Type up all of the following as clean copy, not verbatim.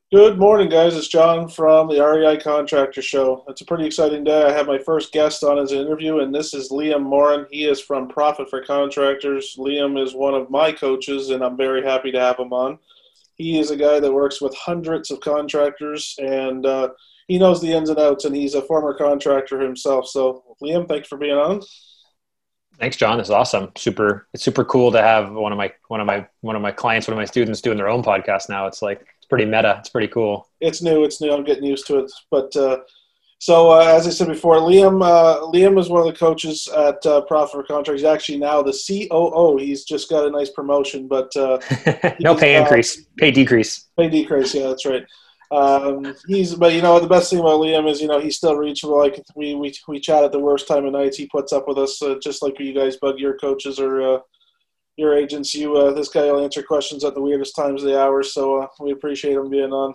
Good morning, guys. It's John from the REI Contractor Show. It's a pretty exciting day. I have my first guest on as an interview, and this is Liam Morin. He is from Profit for Contractors. Liam is one of my coaches, and I'm very happy to have him on. He is a guy that works with hundreds of contractors, and he knows the ins and outs, and he's a former contractor himself. So, Liam, thanks for being on. Thanks, John. It's awesome. It's super cool to have one of my clients, one of my students doing their own podcast now. It's pretty meta. It's pretty cool. It's new. It's new. I'm getting used to it. But as I said before, Liam is one of the coaches at Profit for Contractors. He's actually now the COO. He's just got a nice promotion, but No pay increase, pay decrease. Pay decrease. Yeah, that's right. But the best thing about Liam is he's still reachable. Like we chat at the worst time of nights. He puts up with us, just like you guys bug your coaches or your agents. This guy will answer questions at the weirdest times of the hour. So we appreciate him being on.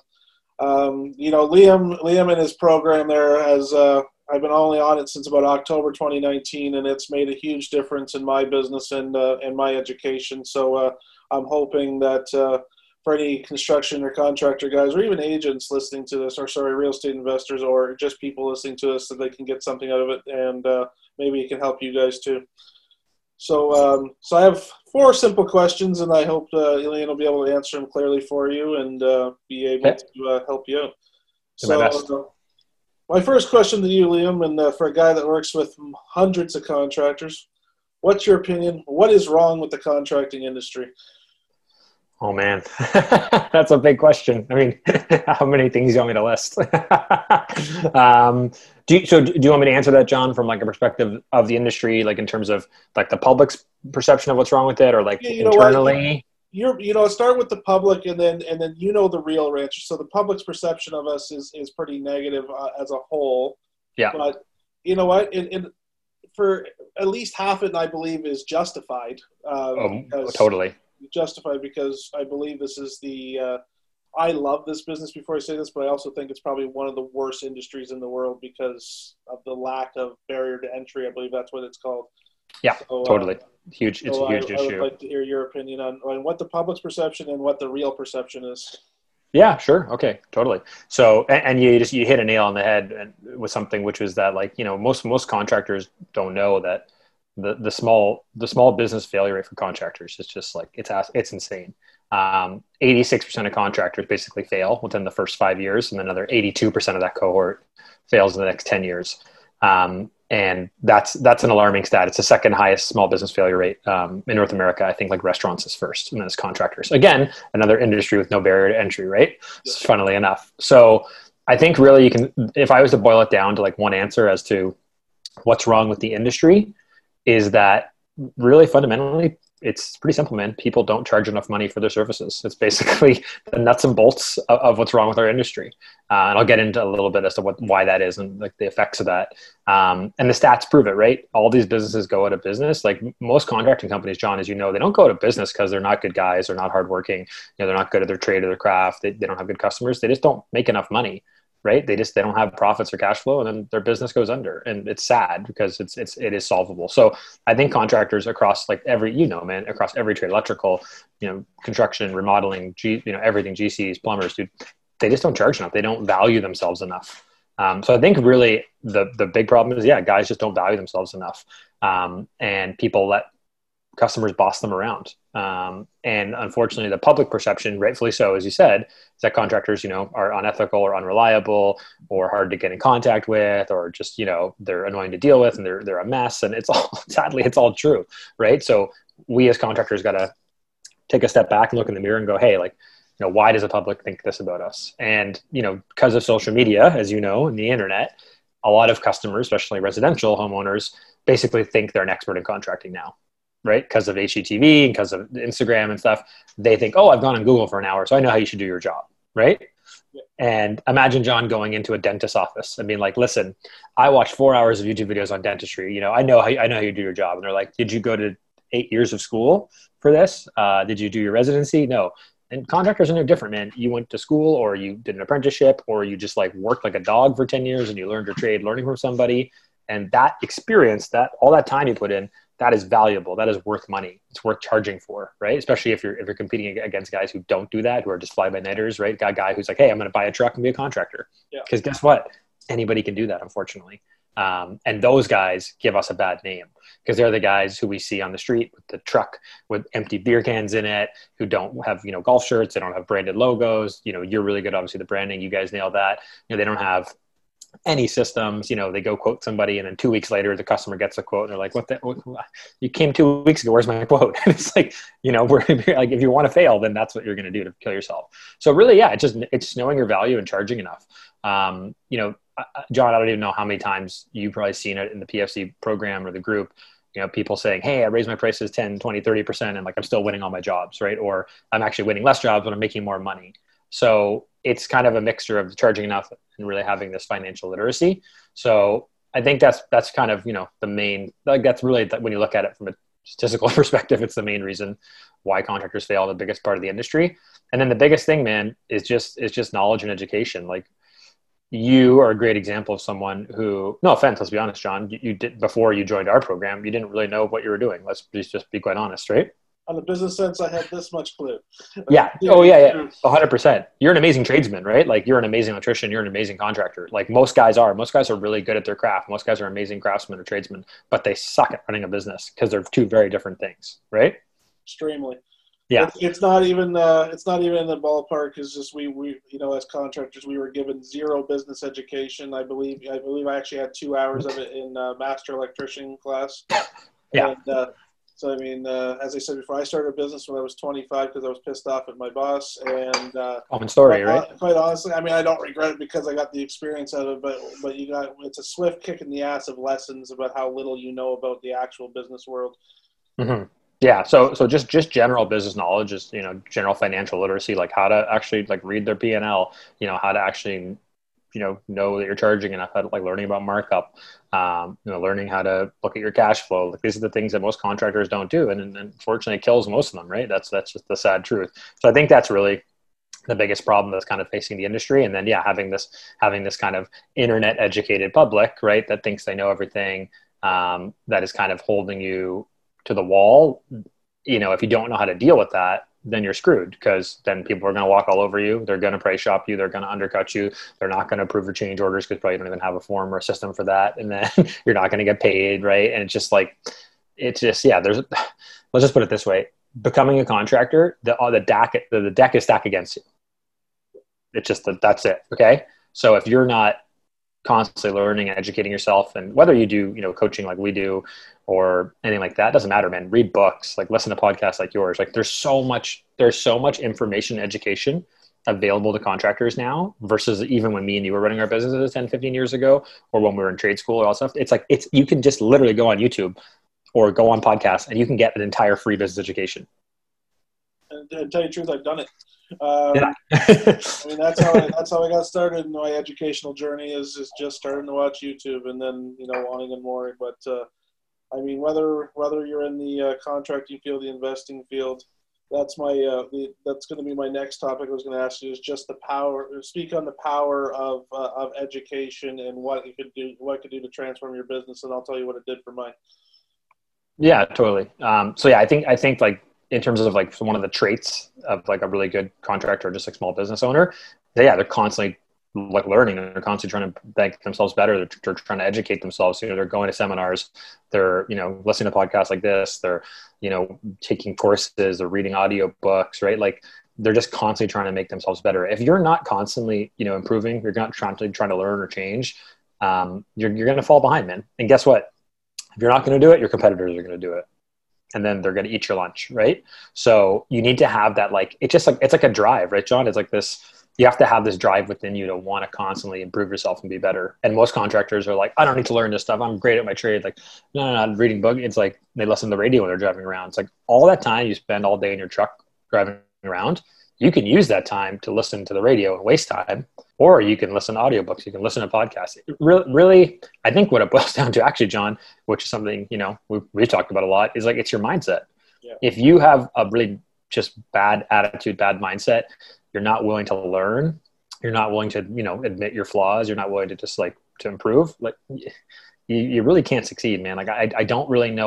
Liam and his program there has. I've been only on it since about October 2019, and it's made a huge difference in my business and my education. So I'm hoping that for any construction or contractor guys, or even agents listening to this, real estate investors, or just people listening to this, that they can get something out of it, and maybe it can help you guys too. So I have four simple questions, and I hope Elaine will be able to answer them clearly for you and be able to help you out. Do my best. My first question to you, Liam, and for a guy that works with hundreds of contractors, what's your opinion? What is wrong with the contracting industry? Oh man, that's a big question. I mean, how many things do you want me to list? Do you want me to answer that, John, from like a perspective of the industry, like in terms of like the public's perception of what's wrong with it, or like internally? Start with the public, and then the real rancher. So the public's perception of us is pretty negative as a whole. Yeah. But you know what? For at least half it, I believe, is justified. Totally. Justified because I believe this is I love this business before I say this, but I also think it's probably one of the worst industries in the world because of the lack of barrier to entry. I believe that's what it's called. Yeah, totally. Huge. It's a huge issue. I would like to hear your opinion on what the public's perception and what the real perception is. Yeah, sure. Okay, totally. So, and you hit a nail on the head with something, which was that most contractors don't know that the small business failure rate for contractors is just like, it's insane. 86% of contractors basically fail within the first 5 years, and another 82% of that cohort fails in the next 10 years. And that's an alarming stat. It's the second highest small business failure rate in North America. I think like restaurants is first, and then it's contractors. Again, another industry with no barrier to entry, right? Yes. Funnily enough. So I think really if I was to boil it down to like one answer as to what's wrong with the industry, is that really fundamentally, it's pretty simple, man. People don't charge enough money for their services. It's basically the nuts and bolts of what's wrong with our industry. And I'll get into a little bit as to why that is and like the effects of that. And the stats prove it, right? All these businesses go out of business. Like most contracting companies, John, as you know, they don't go out of business because they're not good guys. They're not hardworking. They're not good at their trade or their craft. They don't have good customers. They just don't make enough money. Right? They don't have profits or cash flow, and then their business goes under, and it's sad because it is solvable. So I think contractors across like across every trade, electrical, construction, remodeling, everything, GCs, plumbers, dude, they just don't charge enough. They don't value themselves enough. So I think really the big problem is, guys just don't value themselves enough. And people let customers boss them around. And unfortunately, the public perception, rightfully so, as you said, is that contractors, are unethical or unreliable or hard to get in contact with, or just, they're annoying to deal with and they're a mess. And sadly, it's all true. Right. So we as contractors got to take a step back and look in the mirror and go, hey, why does the public think this about us? And, because of social media, as you know, and the internet, a lot of customers, especially residential homeowners, basically think they're an expert in contracting now. Right? Because of HGTV and because of Instagram and stuff, they think, oh, I've gone on Google for an hour, so I know how you should do your job. Right? Yeah. And imagine John going into a dentist's office and being like, listen, I watched 4 hours of YouTube videos on dentistry. I know how you do your job. And they're like, did you go to 8 years of school for this? Did you do your residency? No. And contractors are no different, man. You went to school, or you did an apprenticeship, or you just like worked like a dog for 10 years and you learned your trade learning from somebody. And that experience, all that time you put in, that is valuable. That is worth money. It's worth charging for, right? Especially if you're competing against guys who don't do that, who are just fly by nighters, right? Got a guy who's like, hey, I'm going to buy a truck and be a contractor. Because guess what? Anybody can do that, unfortunately. And those guys give us a bad name because they're the guys who we see on the street with the truck with empty beer cans in it, who don't have, golf shirts. They don't have branded logos. You're really good. Obviously the branding, you guys nailed that. They don't have any systems. They go quote somebody and then 2 weeks later the customer gets a quote and they're like, you came 2 weeks ago, where's my quote? And it's like, we're like, if you want to fail, then that's what you're going to do to kill yourself. So really, it's just knowing your value and charging enough. John, I don't even know how many times you've probably seen it in the PFC program or the group, people saying, hey, I raised my prices 10, 20, 30%. And like, I'm still winning all my jobs. Right. Or I'm actually winning less jobs, but I'm making more money. So it's kind of a mixture of charging enough and really having this financial literacy. So I think that's kind of, the main, like that's really, when you look at it from a statistical perspective, it's the main reason why contractors fail, the biggest part of the industry. And then the biggest thing, man, is just knowledge and education. Like you are a great example of someone who, no offense, let's be honest, John, you did, before you joined our program, you didn't really know what you were doing. Let's just be quite honest, right? On the business sense, I had this much clue. Yeah. Oh, yeah. 100%. You're an amazing tradesman, right? Like you're an amazing electrician. You're an amazing contractor. Like most guys are. Most guys are really good at their craft. Most guys are amazing craftsmen or tradesmen, but they suck at running a business because they're two very different things, right? Extremely. Yeah. It's not even in the ballpark. It's just we as contractors we were given zero business education. I believe I actually had 2 hours of it in master electrician class. Yeah. And, so, I mean, as I said before, I started a business when I was 25 because I was pissed off at my boss. And common story, right? Quite honestly, I mean, I don't regret it because I got the experience out of it. But it's a swift kick in the ass of lessons about how little you know about the actual business world. Mm-hmm. Yeah. So just general business knowledge is, general financial literacy, like how to actually like read their P&L, how to actually know that you're charging enough, like learning about markup, learning how to look at your cash flow. Like these are the things that most contractors don't do. And unfortunately it kills most of them, right? That's just the sad truth. So I think that's really the biggest problem that's kind of facing the industry. And then, having this kind of internet educated public, right, that thinks they know everything, that is kind of holding you to the wall. If you don't know how to deal with that, then you're screwed because then people are going to walk all over you. They're going to price shop you. They're going to undercut you. They're not going to approve your change orders because probably don't even have a form or a system for that. And then you're not going to get paid. Right. And let's just put it this way. Becoming a contractor, the deck is stacked against you. It's just that's it. Okay. So if you're not constantly learning and educating yourself, and whether you do, coaching like we do or anything like that, doesn't matter, man. Read books, like listen to podcasts like yours. Like there's so much information and education available to contractors now versus even when me and you were running our businesses 10, 15 years ago, or when we were in trade school or all stuff. It's like, you can just literally go on YouTube or go on podcasts and you can get an entire free business education. And to tell you the truth, I've done it. Yeah. I mean, that's how I got started in my educational journey is just starting to watch YouTube and then, wanting and more. But, I mean, whether you're in the contracting field, the investing field, that's that's going to be my next topic I was going to ask you is just speak on the power of education and what it could do to transform your business. And I'll tell you what it did for mine. Yeah, totally. I think like, in terms of like one of the traits of like a really good contractor or just like small business owner, they're constantly like learning and they're constantly trying to make themselves better. They're trying to educate themselves. They're going to seminars, they're, listening to podcasts like this, they're, taking courses, they're reading audio books, right? Like they're just constantly trying to make themselves better. If you're not constantly, improving, you're not trying to learn or change, you're going to fall behind, man. And guess what? If you're not going to do it, your competitors are going to do it. And then they're going to eat your lunch, right? So you need to have that, like, it's like a drive, right, John? It's like this, you have to have this drive within you to want to constantly improve yourself and be better. And most contractors are like, I don't need to learn this stuff. I'm great at my trade. Like, no, I'm reading book. It's like they listen to the radio when they're driving around. It's like all that time you spend all day in your truck driving around, you can use that time to listen to the radio and waste time, or you can listen to audiobooks. You can listen to podcasts. Really, I think what it boils down to actually, John, which is something, we've talked about a lot, is like, it's your mindset. Yeah. If you have a really just bad attitude, bad mindset, you're not willing to learn, you're not willing to, admit your flaws, you're not willing to just like to improve, like you really can't succeed, man. Like I don't really know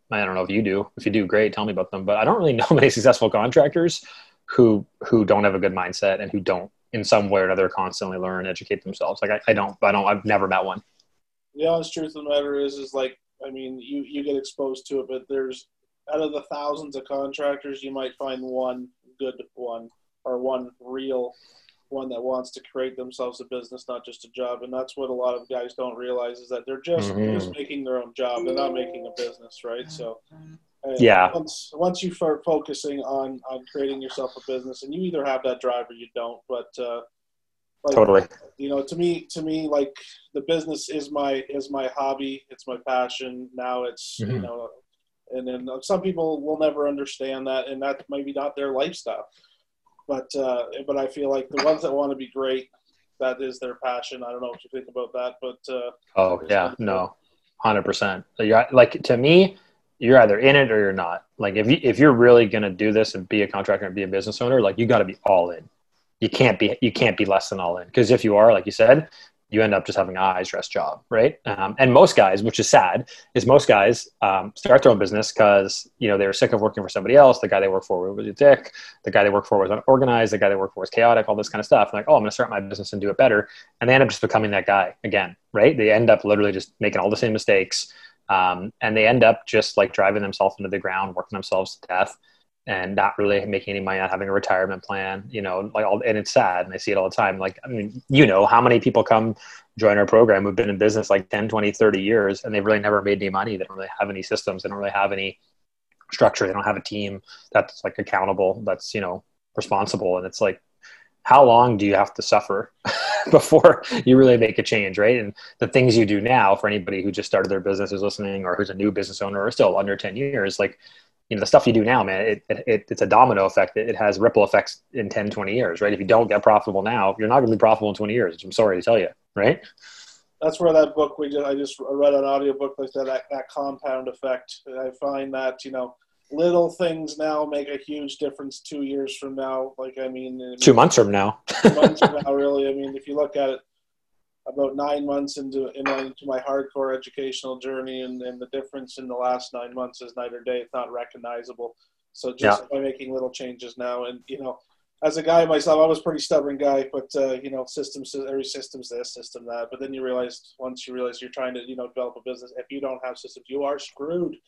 I don't know if you do. If you do, great, tell me about them. But I don't really know many successful contractors who don't have a good mindset and who don't, in some way or another, constantly learn and educate themselves. Like I've never met one. The honest truth of the matter is like, I mean, you get exposed to it, but there's, out of the thousands of contractors, you might find one good one, or one real one that wants to create themselves a business, not just a job. And that's what a lot of guys don't realize, is that they're just making their own job. They're not making a business, right? So Yeah. once you start focusing on creating yourself a business, and you either have that drive or you don't, but like, Totally. you know, to me, like, the business is my hobby. It's my passion. Now it's, you know, and then some people will never understand that, and that maybe not their lifestyle. But I feel like the ones that want to be great, that is their passion. I don't know what you think about that, but oh yeah, no, 100%. You're like, to me, you're either in it or you're not. Like if you're really gonna do this and be a contractor and be a business owner, like you got to be all in. You can't be less than all in, because if you are, like you said, you end up just having an eyes dressed job, right? And most guys, which is sad, is most guys start their own business because, you know, they were sick of working for somebody else. The guy they work for was a dick. The guy they work for was unorganized. The guy they work for was chaotic. All this kind of stuff. And like, oh, I'm going to start my business and do it better. And they end up just becoming that guy again, right? They end up literally just making all the same mistakes, and they end up just like driving themselves into the ground, working themselves to death, and not really making any money, not having a retirement plan, you know, like and it's sad. And I see it all the time. Like, I mean, you know, how many people come join our program who've been in business like 10, 20, 30 years, and they've really never made any money. They don't really have any systems. They don't really have any structure. They don't have a team that's like accountable, that's, you know, responsible. And it's like, how long do you have to suffer before you really make a change, right? And the things you do now, for anybody who just started their business, is listening, or who's a new business owner or still under 10 years, like, you know, the stuff you do now, man, it's a domino effect. It has ripple effects in 10, 20 years, right? If you don't get profitable now, you're not going to be profitable in 20 years, which I'm sorry to tell you, right? That's where that book I just read an audiobook like that compound effect. I find that, you know, little things now make a huge difference 2 years from now. Like, I mean 2 months from now. 2 months from now, really. I mean, if you look at it, about 9 months into my hardcore educational journey, and the difference in the last 9 months is night or day. It's not recognizable. So just by making little changes now, and, you know, as a guy myself, I was a pretty stubborn guy, but you know, every system's this, system that. But then once you realize you're trying to, you know, develop a business, if you don't have systems, you are screwed.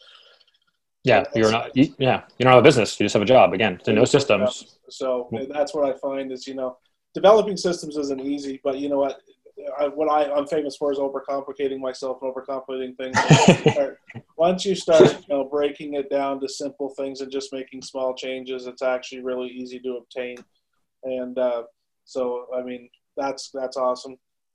Yeah, you don't have a business. You just have a job. Again, no systems. So that's what I find is, you know, developing systems isn't easy, but you know what? I'm famous for is overcomplicating myself and overcomplicating things. Once you start, you know, breaking it down to simple things and just making small changes, it's actually really easy to obtain. And so, I mean, that's awesome.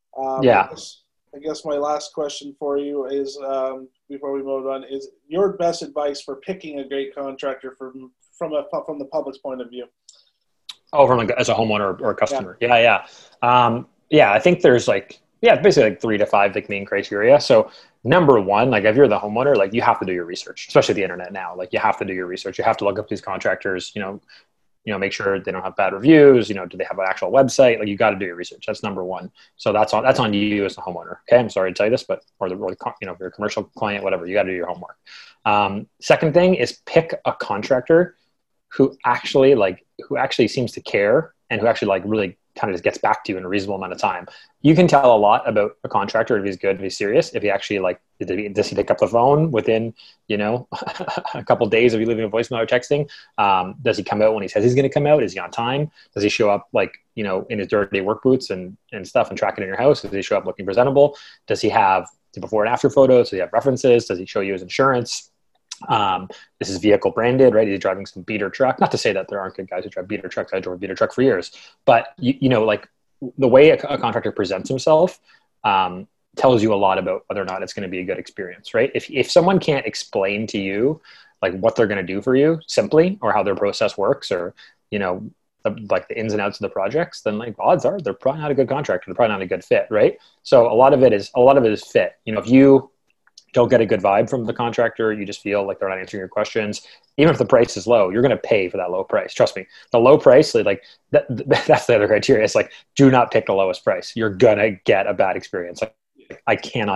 I guess my last question for you is, before we move on, is your best advice for picking a great contractor from the public's point of view? Oh, from as a homeowner or a customer. Yeah. I think there's basically like 3 to 5 like main criteria. So number one, like if you're the homeowner, like you have to do your research, especially the internet now. Like you have to do your research. You have to look up these contractors, you know, make sure they don't have bad reviews. You know, do they have an actual website? Like you got to do your research. That's number one. So that's on you as a homeowner. Okay, I'm sorry to tell you this, but or you know, if you're a commercial client, whatever, you got to do your homework. Second thing is pick a contractor who actually seems to care and who actually like really kind of just gets back to you in a reasonable amount of time. You can tell a lot about a contractor if he's good, if he's serious, if he actually like, does he pick up the phone within, you know, a couple of days of you leaving a voicemail or texting? Does he come out when he says he's going to come out? Is he on time? Does he show up like, you know, in his dirty work boots and stuff and track it in your house? Does he show up looking presentable? Does he have the before and after photos? Does he have references? Does he show you his insurance? This is vehicle branded, right? He's driving some beater truck. Not to say that there aren't good guys who drive beater trucks. I drove a beater truck for years, but you know, like the way a contractor presents himself, tells you a lot about whether or not it's going to be a good experience, right? If someone can't explain to you like what they're going to do for you simply, or how their process works, or, you know, like the ins and outs of the projects, then like odds are they're probably not a good contractor. They're probably not a good fit, right? So a lot of it is fit. You know, if you don't get a good vibe from the contractor, you just feel like they're not answering your questions, even if the price is low, you're going to pay for that low price. Trust me, the low price, like that's the other criteria. It's like, do not pick the lowest price. You're going to get a bad experience. Like, I cannot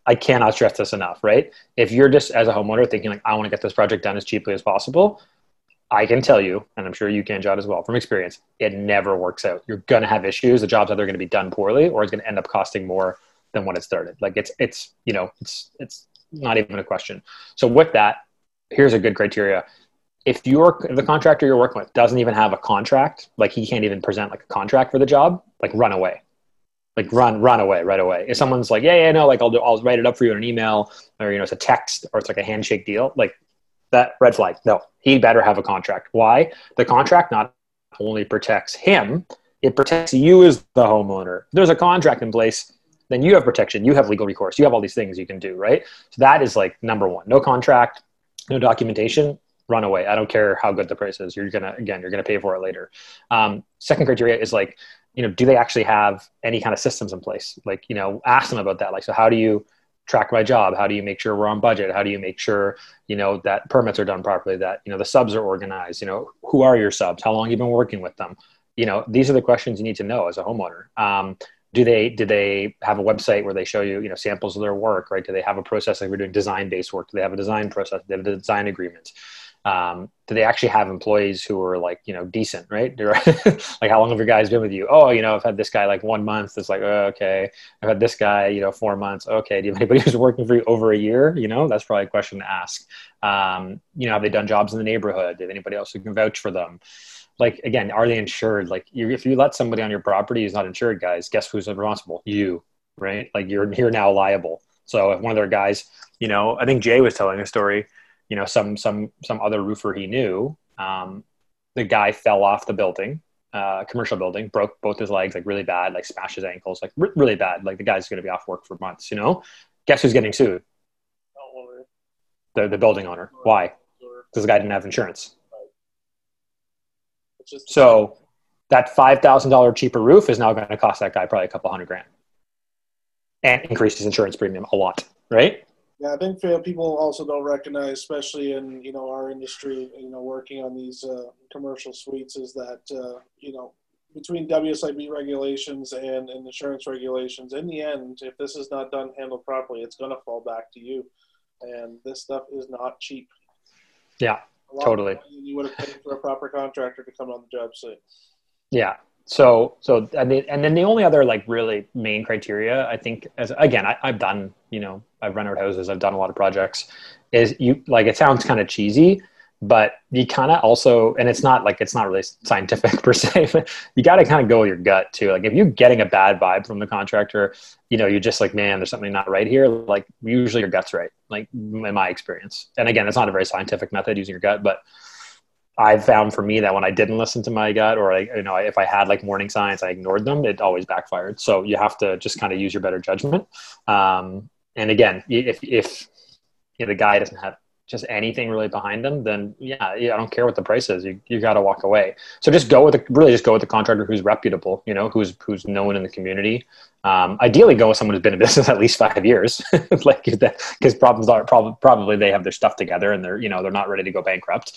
I cannot stress this enough, right? If you're just as a homeowner thinking like, I want to get this project done as cheaply as possible, I can tell you, and I'm sure you can, John, as well, from experience, it never works out. You're going to have issues. The job's either going to be done poorly or it's going to end up costing more than what it started. Like it's not even a question. So with that, here's a good criteria. If the contractor you're working with doesn't even have a contract, like he can't even present like a contract for the job, like run away. Like run away right away. If someone's like, yeah, no, like I'll write it up for you in an email, or it's a text, or it's like a handshake deal, like that, red flag. No, he better have a contract. Why? The contract not only protects him, it protects you as the homeowner. If there's a contract in place, then you have protection, you have legal recourse, you have all these things you can do, right? So that is like number one. No contract, no documentation, run away. I don't care how good the price is. You're gonna pay for it later. Second criteria is like, do they actually have any kind of systems in place? Like, ask them about that. Like, so how do you track my job? How do you make sure we're on budget? How do you make sure, that permits are done properly, that, the subs are organized, who are your subs? How long have you been working with them? These are the questions you need to know as a homeowner. Do they have a website where they show you, samples of their work, right? Do they have a process like we're doing design-based work? Do they have a design process? Do they have a design agreement? Do they actually have employees who are like, decent, right? Like, how long have your guys been with you? Oh, I've had this guy like 1 month. It's like, oh, okay. I've had this guy, 4 months. Okay. Do you have anybody who's working for you over a year? That's probably a question to ask. Have they done jobs in the neighborhood? Do you have anybody else who can vouch for them? Like, again, are they insured? Like, if you let somebody on your property who's not insured, guys, guess who's responsible? You, right? Like, you're now liable. So if one of their guys, I think Jay was telling a story, some other roofer he knew, the guy fell off the building, commercial building, broke both his legs, like really bad, like smashed his ankles, like really bad. Like the guy's going to be off work for months, Guess who's getting sued? The building owner. Why? Because the guy didn't have insurance. So that $5,000 cheaper roof is now going to cost that guy probably a couple $100,000 and increase his insurance premium a lot, right? Yeah, I think people also don't recognize, especially in our industry, working on these commercial suites, is that between WSIB regulations and insurance regulations, in the end, if this is not handled properly, it's going to fall back to you, and this stuff is not cheap. Yeah, totally. You would have paid for a proper contractor to come on the job site. Yeah. So and then the only other like really main criteria, I think, I've done, I've rented houses, I've done a lot of projects, is it sounds kind of cheesy, but you kind of also, and it's not really scientific per se, but you got to kind of go with your gut too. Like if you're getting a bad vibe from the contractor, you're just like, man, there's something not right here. Like usually your gut's right, like in my experience. And again, it's not a very scientific method using your gut, but I've found for me that when I didn't listen to my gut, or if I had like warning signs, I ignored them, it always backfired. So you have to just kind of use your better judgment. And again, if the guy doesn't have just anything really behind them, then I don't care what the price is. You got to walk away. So just go with the contractor who's reputable, who's known in the community. Ideally go with someone who's been in business at least 5 years, like that, because problems are probably they have their stuff together and they're not ready to go bankrupt.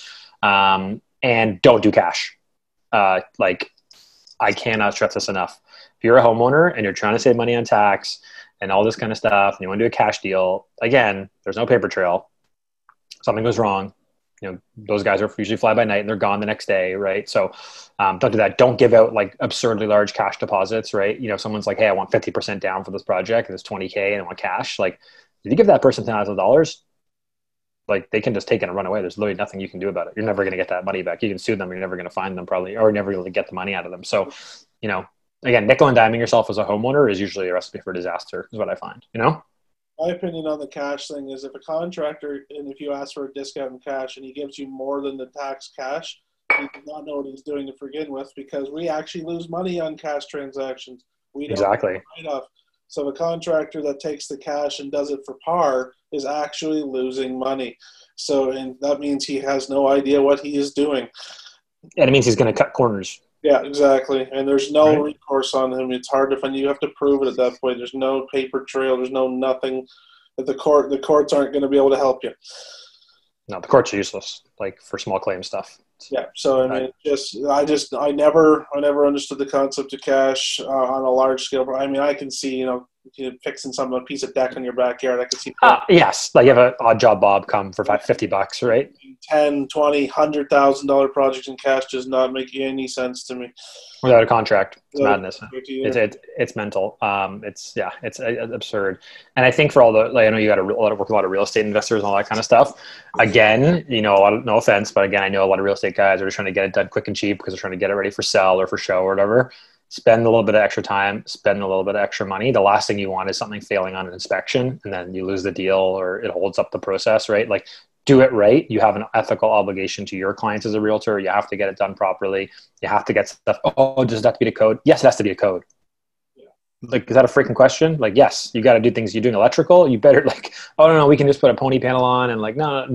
And don't do cash. Like I cannot stress this enough. If you're a homeowner and you're trying to save money on tax and all this kind of stuff, and you want to do a cash deal, again, there's no paper trail. Something goes wrong. Those guys are usually fly by night and they're gone the next day. Right. So, don't do that. Don't give out like absurdly large cash deposits, right? If someone's like, hey, I want 50% down for this project and it's $20,000 and I want cash. Like, if you give that person $10,000, like they can just take it and run away. There's literally nothing you can do about it. You're never going to get that money back. You can sue them. You're never going to find them probably, or never really get the money out of them. So, again, nickel and diming yourself as a homeowner is usually a recipe for disaster is what I find, My opinion on the cash thing is if a contractor, and if you ask for a discount in cash and he gives you more than the tax cash, he does not know what he's doing to begin with, because we actually lose money on cash transactions. We don't exactly. So a contractor that takes the cash and does it for par is actually losing money. So, and that means he has no idea what he is doing. And it means he's going to cut corners. Yeah, exactly. And there's no recourse on him. It's hard to find. You have to prove it at that point. There's no paper trail. There's no nothing that the courts aren't going to be able to help you. No, the courts are useless, like for small claim stuff. Yeah. So I mean, I never understood the concept of cash on a large scale. I mean, I can see, fixing a piece of deck in your backyard. I could see. Yes, like you have an odd job Bob come for $50, right? 10, 20, $100,000 projects in cash does not make any sense to me. Without a contract, it's Without madness. It's mental. It's absurd. And I think for all the, like, I know you got work with a lot of real estate investors and all that kind of stuff. Again, no offense, but again, I know a lot of real estate guys are just trying to get it done quick and cheap because they're trying to get it ready for sell or for show or whatever. Spend a little bit of extra time, spend a little bit of extra money. The last thing you want is something failing on an inspection and then you lose the deal or it holds up the process, right? Like, do it right. You have an ethical obligation to your clients as a realtor. You have to get it done properly. You have to get stuff. Oh, does it have to be a code? Yes, it has to be a code. Yeah. Like, is that a freaking question? Like, yes, you got to do things. You're doing electrical. You better oh no, we can just put a pony panel on and like, no.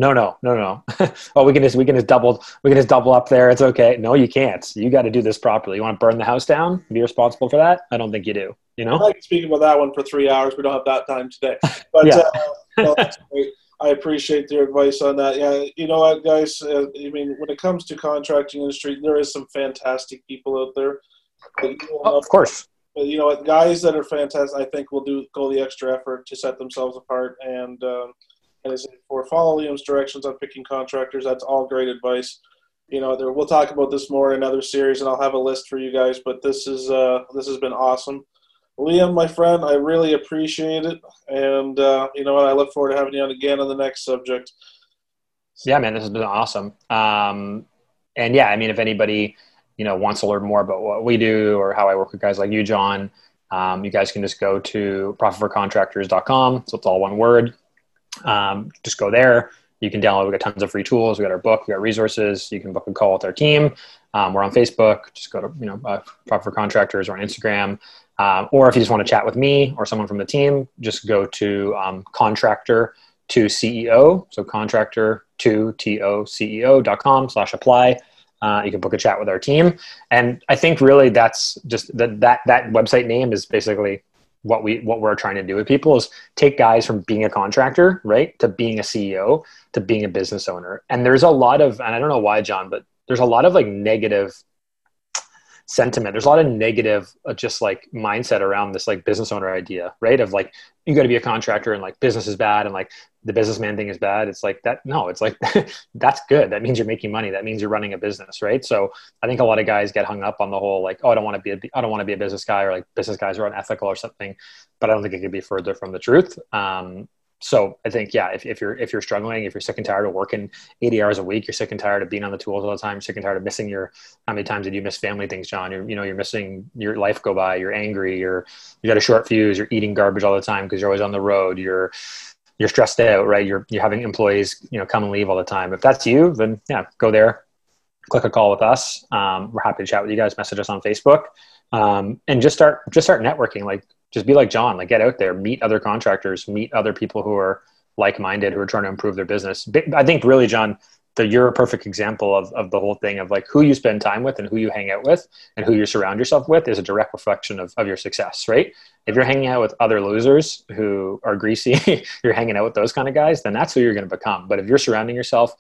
Oh, we can just double up there. It's okay. No, you can't. You got to do this properly. You want to burn the house down? Be responsible for that? I don't think you do. I can speak about that one for 3 hours. We don't have that time today, but yeah. No, that's great. I appreciate your advice on that. Yeah, you know what, guys? When it comes to contracting industry, there is some fantastic people out there. Of course. But you know what, guys that are fantastic, I think will go the extra effort to set themselves apart. And as for follow Liam's directions on picking contractors, that's all great advice. We'll talk about this more in another series, and I'll have a list for you guys. But this has been awesome. Liam, my friend, I really appreciate it. And, I look forward to having you on again on the next subject. Yeah, man, this has been awesome. And yeah, if anybody, wants to learn more about what we do or how I work with guys like you, John, you guys can just go to profitforcontractors.com. So it's all one word. Just go there. You can download. We got tons of free tools. We got our book. We got resources. You can book a call with our team. We're on Facebook. Just go to, Profit for Contractors or on Instagram. Or if you just want to chat with me or someone from the team, just go to contractor to CEO. So contractor to TOCEO.com/apply. You can book a chat with our team. And I think really that's just that website name is basically what we're trying to do with people is take guys from being a contractor, right, to being a CEO, to being a business owner. And there's a lot of, and I don't know why, John, but there's a lot of like negative sentiment. There's a lot of negative just like mindset around this like business owner idea, right? Of like, you got to be a contractor and like business is bad and like the businessman thing is bad. It's like that. No, it's like, that's good. That means you're making money. That means you're running a business, right? So I think a lot of guys get hung up on the whole, like, oh, I don't want to be a business guy, or like business guys are unethical or something, but I don't think it could be further from the truth. So I think, yeah, if you're struggling, if you're sick and tired of working 80 hours a week, you're sick and tired of being on the tools all the time, you're sick and tired of missing how many times did you miss family things, John? You're missing your life go by, you're angry, you got a short fuse, you're eating garbage all the time because you're always on the road, you're stressed out, right? You're having employees, come and leave all the time. If that's you, then yeah, go there, click a call with us. We're happy to chat with you guys, message us on Facebook, and just start networking. Like, just be like John, like get out there, meet other contractors, meet other people who are like-minded, who are trying to improve their business. I think really, John, you're a perfect example of the whole thing of like who you spend time with and who you hang out with and who you surround yourself with is a direct reflection of your success, right? If you're hanging out with other losers who are greasy, you're hanging out with those kind of guys, then that's who you're going to become. But if you're surrounding yourself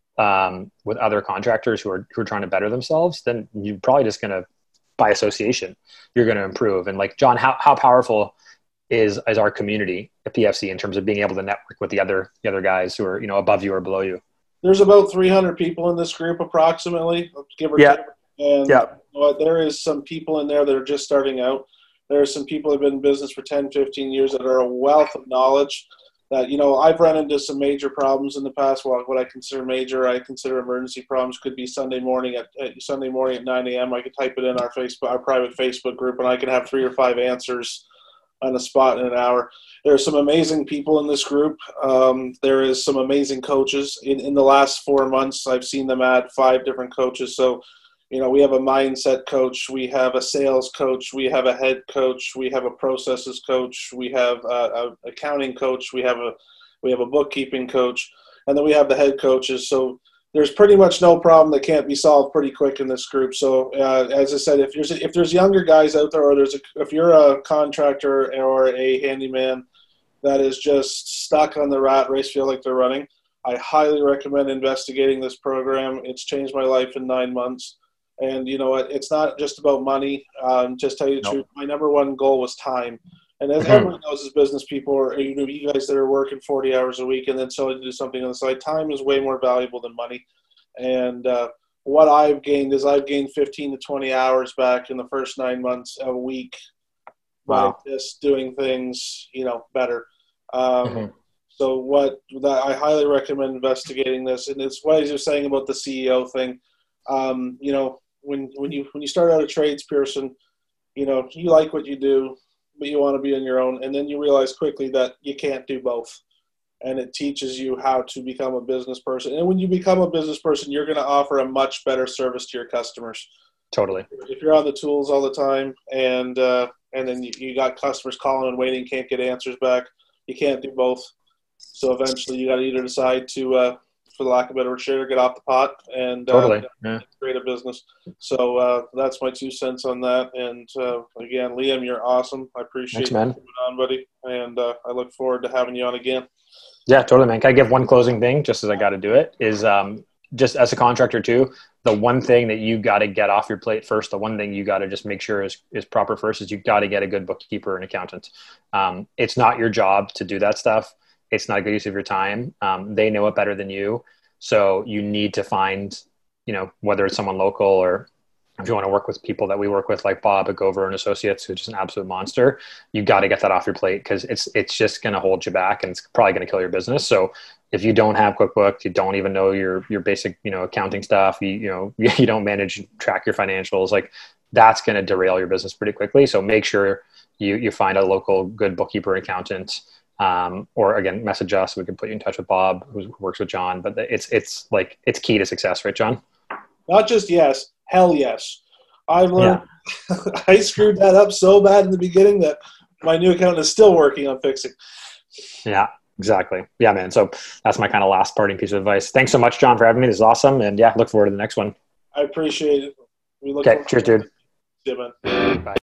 with other contractors who are trying to better themselves, then you're probably just going to, by association, you're going to improve. And like, John, how powerful is our community at PFC in terms of being able to network with the other guys who are, above you or below you? There's about 300 people in this group approximately, give or take. And there is some people in there that are just starting out. There are some people that have been in business for 10, 15 years that are a wealth of knowledge that, I've run into some major problems in the past. Well, what I consider major, I consider emergency problems. Could be Sunday morning at 9 a.m. I could type it in our private Facebook group, and I can have 3 or 5 answers on the spot in an hour. There are some amazing people in this group. There is some amazing coaches. In the last 4 months, I've seen them add 5 different coaches. So, we have a mindset coach, we have a sales coach, we have a head coach, we have a processes coach, we have a accounting coach, we have a bookkeeping coach, and then we have the head coaches. So there's pretty much no problem that can't be solved pretty quick in this group. So as I said, if there's younger guys out there, or if you're a contractor or a handyman that is just stuck on the rat race, feel like they're running, I highly recommend investigating this program. It's changed my life in 9 months. And you know what? It's not just about money. Just tell you the truth. My number one goal was time. And as everyone knows, as business people, or you guys that are working 40 hours a week and then still to do something on the side, time is way more valuable than money. And what I've gained is I've gained 15 to 20 hours back in the first 9 months a week by just doing things, better. So I highly recommend investigating this. And it's what you're saying about the CEO thing. When you start out a tradesperson, you like what you do, but you want to be on your own. And then you realize quickly that you can't do both. And it teaches you how to become a business person. And when you become a business person, you're going to offer a much better service to your customers. Totally. If you're on the tools all the time and then you got customers calling and waiting, can't get answers back, you can't do both. So eventually you got to either decide to, for the lack of a better word, get off the pot and create a business. So that's my 2 cents on that. And again, Liam, you're awesome. I appreciate you coming on, buddy. And I look forward to having you on again. Yeah, totally, man. Can I give one closing thing, just as I got to do it, is just as a contractor too, the one thing that you got to get off your plate first, the one thing you got to just make sure is proper first, is you got to get a good bookkeeper and accountant. It's not your job to do that stuff. It's not a good use of your time. They know it better than you. So you need to find, whether it's someone local or if you want to work with people that we work with, like Bob at Gover and Associates, who's just an absolute monster, you got to get that off your plate, because it's just going to hold you back and it's probably going to kill your business. So if you don't have QuickBooks, you don't even know your basic, accounting stuff, you don't track your financials, like that's going to derail your business pretty quickly. So make sure you find a local good bookkeeper, accountant, or again, message us. We can put you in touch with Bob, who works with John, but it's key to success, right, John? Not just yes, hell yes. I've learned I screwed that up so bad in the beginning that my new accountant is still working on fixing. Yeah, exactly. Yeah, man. So that's my kind of last parting piece of advice. Thanks so much, John, for having me. This is awesome. And look forward to the next one. I appreciate it. Okay. Cheers, dude. See you, man. Bye.